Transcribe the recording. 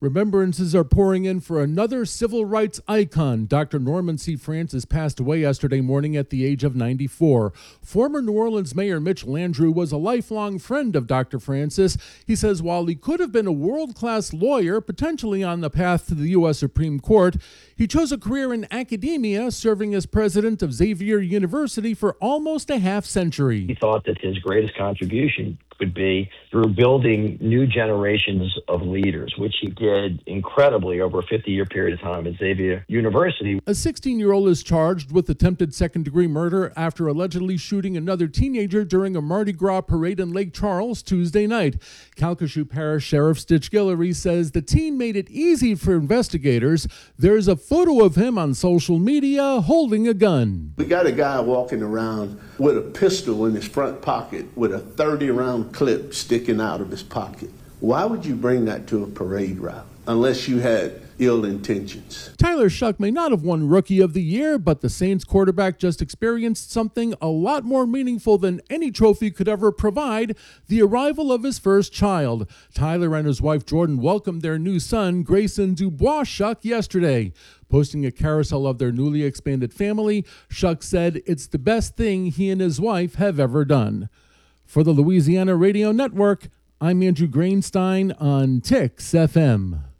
Remembrances are pouring in for another civil rights icon. Dr. Norman C. Francis passed away yesterday morning at the age of 94. Former New Orleans Mayor Mitch Landrieu was a lifelong friend of Dr. Francis. He says while he could have been a world-class lawyer, potentially on the path to the U.S. Supreme Court, he chose a career in academia, serving as president of Xavier University for almost a half century. He thought that his greatest contribution would be through building new generations of leaders, which he did incredibly over a 50-year period of time at Xavier University. A 16-year-old is charged with attempted second-degree murder after allegedly shooting another teenager during a Mardi Gras parade in Lake Charles Tuesday night. Calcasieu Parish Sheriff Stitch Guillory says the teen made it easy for investigators. There's a photo of him on social media holding a gun. We got a guy walking around with a pistol in his front pocket with a 30-round clip sticking out of his pocket. Why would you bring that to a parade route unless you had ill intentions? Tyler Shuck may not have won Rookie of the Year, but the Saints quarterback just experienced something a lot more meaningful than any trophy could ever provide: the arrival of his first child. Tyler and his wife Jordan welcomed their new son, Grayson Dubois Shuck, yesterday. Posting a carousel of their newly expanded family, Shuck said it's the best thing he and his wife have ever done. For the Louisiana Radio Network, I'm Andrew Grainstein on TIX FM.